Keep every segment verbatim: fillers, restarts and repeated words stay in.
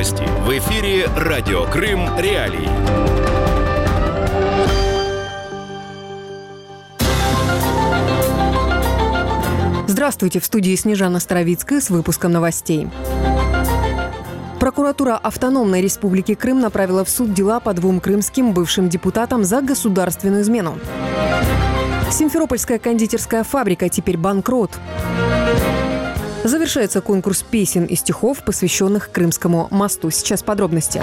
новости. В эфире Радио Крым Реалии. Здравствуйте, в студии Снежана Старовицкая с выпуском новостей. Прокуратура Автономной Республики Крым направила в суд дела по двум крымским бывшим депутатам за государственную измену. Симферопольская кондитерская фабрика теперь банкрот. Завершается конкурс песен и стихов, посвященных Крымскому мосту. Сейчас подробности.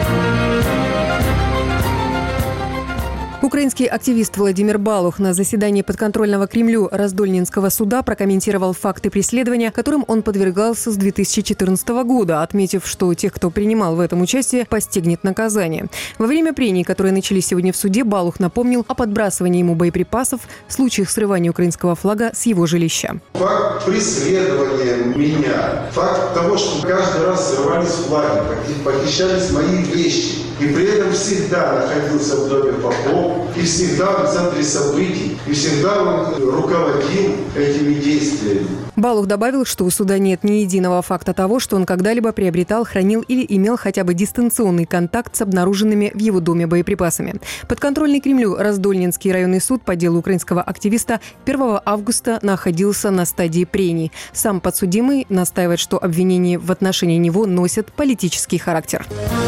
Украинский активист Владимир Балух на заседании подконтрольного Кремлю Раздольнинского суда прокомментировал факты преследования, которым он подвергался с две тысячи четырнадцатого года, отметив, что тех, кто принимал в этом участие, постигнет наказание. Во время прений, которые начались сегодня в суде, Балух напомнил о подбрасывании ему боеприпасов, случаях срывания украинского флага с его жилища. Факт преследования меня, факт того, что каждый раз срывались флаги, похищались мои вещи, и при этом всегда находился в доме Попов, и всегда в центре событий, и всегда он руководил этими действиями. Балух добавил, что у суда нет ни единого факта того, что он когда-либо приобретал, хранил или имел хотя бы дистанционный контакт с обнаруженными в его доме боеприпасами. Подконтрольный Кремлю Раздольнинский районный суд по делу украинского активиста первого августа находился на стадии прений. Сам подсудимый настаивает, что обвинения в отношении него носят политический характер.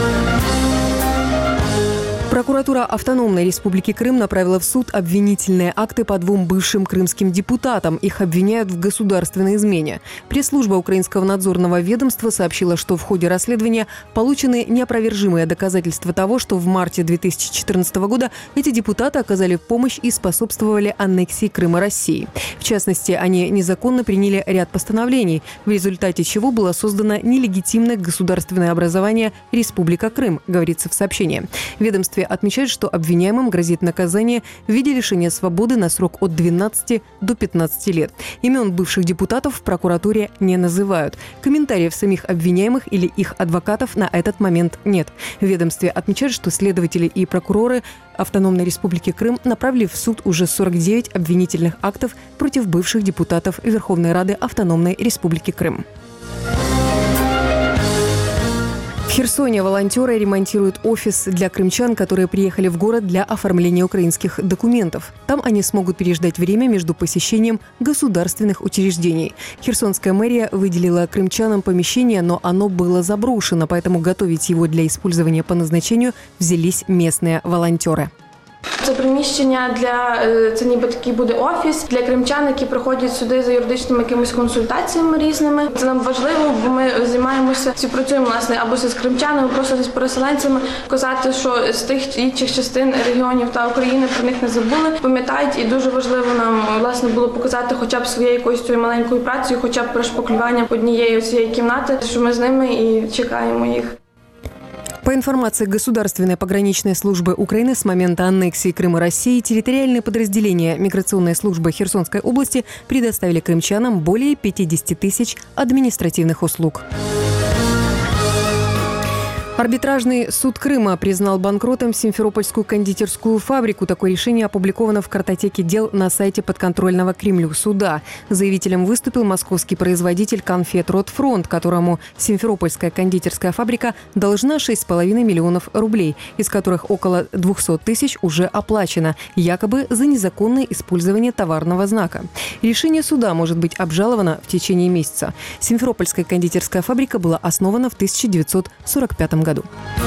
Прокуратура Автономной Республики Крым направила в суд обвинительные акты по двум бывшим крымским депутатам. Их обвиняют в государственной измене. Пресс-служба Украинского надзорного ведомства сообщила, что в ходе расследования получены неопровержимые доказательства того, что в марте две тысячи четырнадцатого года эти депутаты оказали помощь и способствовали аннексии Крыма России. В частности, они незаконно приняли ряд постановлений, в результате чего было создано нелегитимное государственное образование Республика Крым, говорится в сообщении. Ведомство отмечает, что обвиняемым грозит наказание в виде лишения свободы на срок от двенадцати до пятнадцати лет. Имен бывших депутатов в прокуратуре не называют. Комментариев самих обвиняемых или их адвокатов на этот момент нет. В ведомстве отмечают, что следователи и прокуроры Автономной Республики Крым направили в суд уже сорок девять обвинительных актов против бывших депутатов Верховной Рады Автономной Республики Крым. В Херсоне волонтеры ремонтируют офис для крымчан, которые приехали в город для оформления украинских документов. Там они смогут переждать время между посещением государственных учреждений. Херсонская мэрия выделила крымчанам помещение, но оно было заброшено, поэтому готовить его для использования по назначению взялись местные волонтеры. Це приміщення для це ніби такий буде офіс для кримчан, які приходять сюди за юридичними якимись консультаціями різними. Це нам важливо, бо ми займаємося, співпрацюємо власне або з кримчанами, просто з переселенцями, казати, що з тих інших частин регіонів та України про них не забули, пам'ятають, і дуже важливо нам власне було показати хоча б своєю якоюсь цією маленькою працею, хоча б прошпаклюванням однієї цієї кімнати, що ми з ними і чекаємо їх. По информации Государственной пограничной службы Украины, с момента аннексии Крыма России территориальные подразделения миграционной службы Херсонской области предоставили крымчанам более пятидесяти тысяч административных услуг. Арбитражный суд Крыма признал банкротом Симферопольскую кондитерскую фабрику. Такое решение опубликовано в картотеке дел на сайте подконтрольного Кремлю суда. Заявителем выступил московский производитель конфет «Ротфронт», которому Симферопольская кондитерская фабрика должна шесть с половиной миллионов рублей, из которых около двухсот тысяч уже оплачено, якобы за незаконное использование товарного знака. Решение суда может быть обжаловано в течение месяца. Симферопольская кондитерская фабрика была основана в тысяча девятьсот сорок пятом году.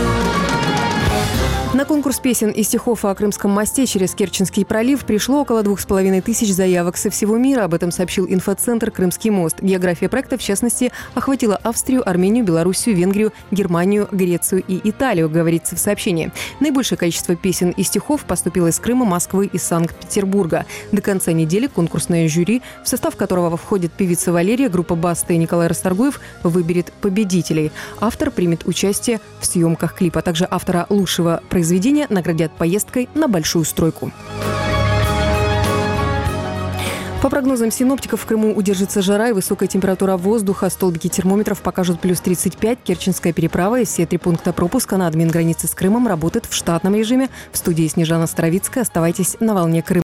На конкурс песен и стихов о Крымском мосте через Керченский пролив пришло около двух с половиной тысяч заявок со всего мира. Об этом сообщил инфоцентр «Крымский мост». География проекта, в частности, охватила Австрию, Армению, Белоруссию, Венгрию, Германию, Грецию и Италию, говорится в сообщении. Наибольшее количество песен и стихов поступило из Крыма, Москвы и Санкт-Петербурга. До конца недели конкурсное жюри, в состав которого входит певица Валерия, группа «Баста» и Николай Расторгуев, выберет победителей. Автор примет участие в съемках клипа. Также автора лучшего произведения наградят поездкой на большую стройку. По прогнозам синоптиков, в Крыму удержится жара и высокая температура воздуха. Столбики термометров покажут плюс тридцать пять. Керченская переправа и все три пункта пропуска на админ границы с Крымом работают в штатном режиме. В студии Снежана Старовицкая. Оставайтесь на волне Крым.